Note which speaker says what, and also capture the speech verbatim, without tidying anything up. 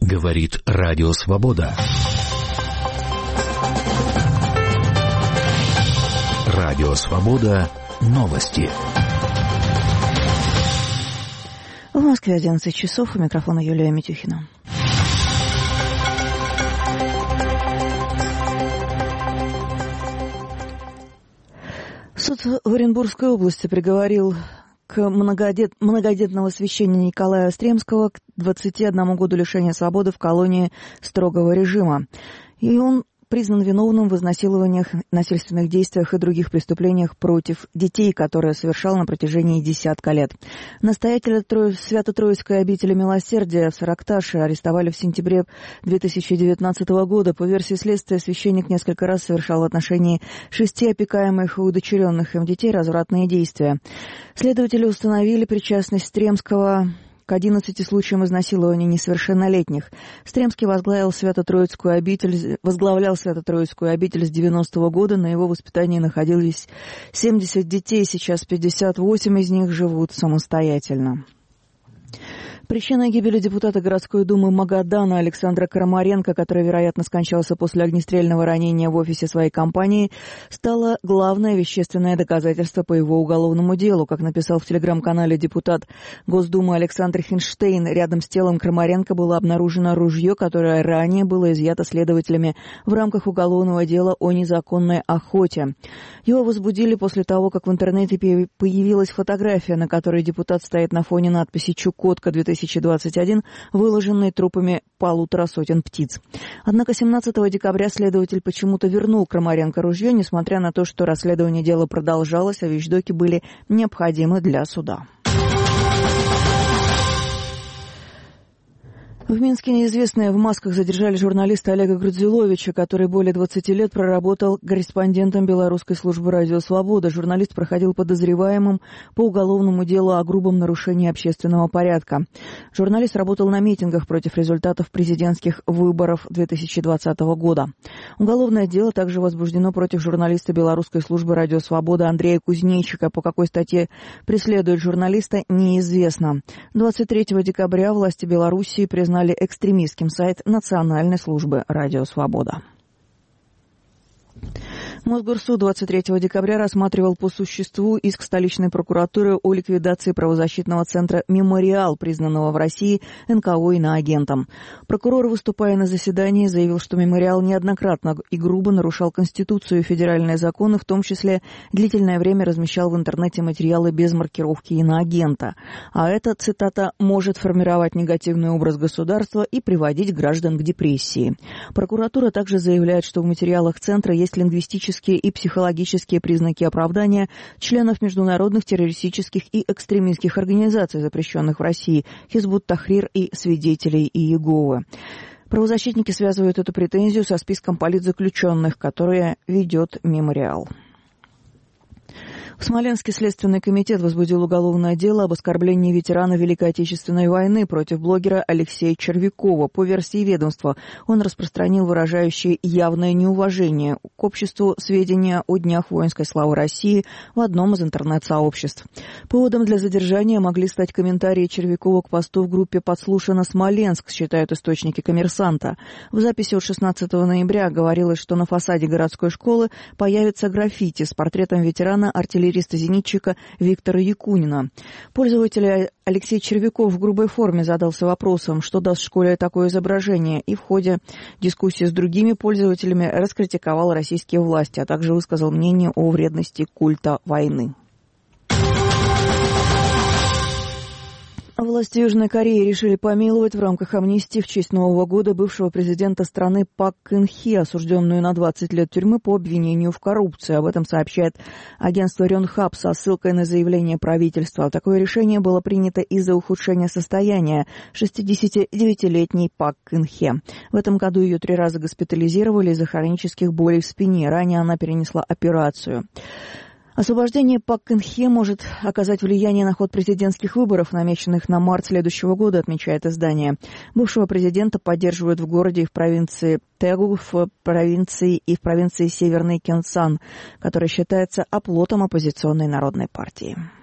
Speaker 1: Говорит Радио Свобода. Радио Свобода. Новости.
Speaker 2: В Москве одиннадцать часов. У микрофона Юлия Митюхина. Суд в Оренбургской области приговорил к многодет... многодетного священника Николая Стремского к двадцати одному году лишения свободы в колонии строгого режима. И он признан виновным в изнасилованиях, насильственных действиях и других преступлениях против детей, которые совершал на протяжении десятка лет. Настоятеля Тро... Свято-Троицкой обители Милосердия в Саракташе арестовали в сентябре две тысячи девятнадцатого года. По версии следствия, священник несколько раз совершал в отношении шести опекаемых и удочеренных им детей развратные действия. Следователи установили причастность Стремского к одиннадцати случаям изнасилования несовершеннолетних. Стремский возглавил Свято-Троицкую обитель, возглавлял Свято-Троицкую обитель с девяностого года. На его воспитании находились семьдесят детей, сейчас пятьдесят восемь из них живут самостоятельно. Причиной гибели депутата городской думы Магадана Александра Карамаренко, который, вероятно, скончался после огнестрельного ранения в офисе своей компании, стало главное вещественное доказательство по его уголовному делу. Как написал в телеграм-канале депутат Госдумы Александр Хинштейн, рядом с телом Карамаренко было обнаружено ружье, которое ранее было изъято следователями в рамках уголовного дела о незаконной охоте. Его возбудили после того, как в интернете появилась фотография, на которой депутат стоит на фоне надписи «Чукотка две тысячи двадцать один», выложенной трупами полутора сотен птиц. Однако семнадцатого декабря следователь почему-то вернул Крамаренко ружье, несмотря на то, что расследование дела продолжалось, а вещдоки были необходимы для суда. В Минске неизвестные в масках задержали журналиста Олега Грудзиловича, который более двадцати лет проработал корреспондентом белорусской службы «Радио Свобода». Журналист проходил подозреваемым по уголовному делу о грубом нарушении общественного порядка. Журналист работал на митингах против результатов президентских выборов две тысячи двадцатого года. Уголовное дело также возбуждено против журналиста белорусской службы «Радио Свобода» Андрея Кузнейчика. По какой статье преследуют журналиста, неизвестно. двадцать третьего декабря власти Белоруссии признали экстремистским сайт Национальной службы «Радио Свобода». Мосгорсуд двадцать третьего декабря рассматривал по существу иск столичной прокуратуры о ликвидации правозащитного центра «Мемориал», признанного в России эн ка о иноагентом. Прокурор, выступая на заседании, заявил, что «Мемориал» неоднократно и грубо нарушал Конституцию и федеральные законы, в том числе длительное время размещал в интернете материалы без маркировки иноагента. А это, цитата, «может формировать негативный образ государства и приводить граждан к депрессии». Прокуратура также заявляет, что в материалах центра есть лингвистические и психологические признаки оправдания членов международных террористических и экстремистских организаций, запрещенных в России, Хизбут Тахрир и свидетелей Иеговы. Правозащитники связывают эту претензию со списком политзаключенных, которые ведет «Мемориал». В Смоленске Следственный комитет возбудил уголовное дело об оскорблении ветерана Великой Отечественной войны против блогера Алексея Червякова. По версии ведомства, он распространил выражающие явное неуважение к обществу сведения о Днях воинской славы России в одном из интернет-сообществ. Поводом для задержания могли стать комментарии Червякова к посту в группе «Подслушано Смоленск», считают источники «Коммерсанта». В записи от шестнадцатого ноября говорилось, что на фасаде городской школы появится граффити с портретом ветерана артиллерии артиллериста-зенитчика Виктора Якунина. Пользователь Алексей Червяков в грубой форме задался вопросом, что даст школе такое изображение, и в ходе дискуссии с другими пользователями раскритиковал российские власти, а также высказал мнение о вредности культа войны. Власти Южной Кореи решили помиловать в рамках амнистии в честь Нового года бывшего президента страны Пак Кын Хе, осужденную на двадцать лет тюрьмы по обвинению в коррупции. Об этом сообщает агентство Рёнхап со ссылкой на заявление правительства. Такое решение было принято из-за ухудшения состояния шестидесятидевятилетней Пак Кын Хе. В этом году ее три раза госпитализировали из-за хронических болей в спине. Ранее она перенесла операцию. Освобождение Пак Кын Хе может оказать влияние на ход президентских выборов, намеченных на март следующего года, отмечает издание. Бывшего президента поддерживают в городе и в провинции Тэгу, в провинции и в провинции Северный Кёнсан, которая считается оплотом оппозиционной народной партии.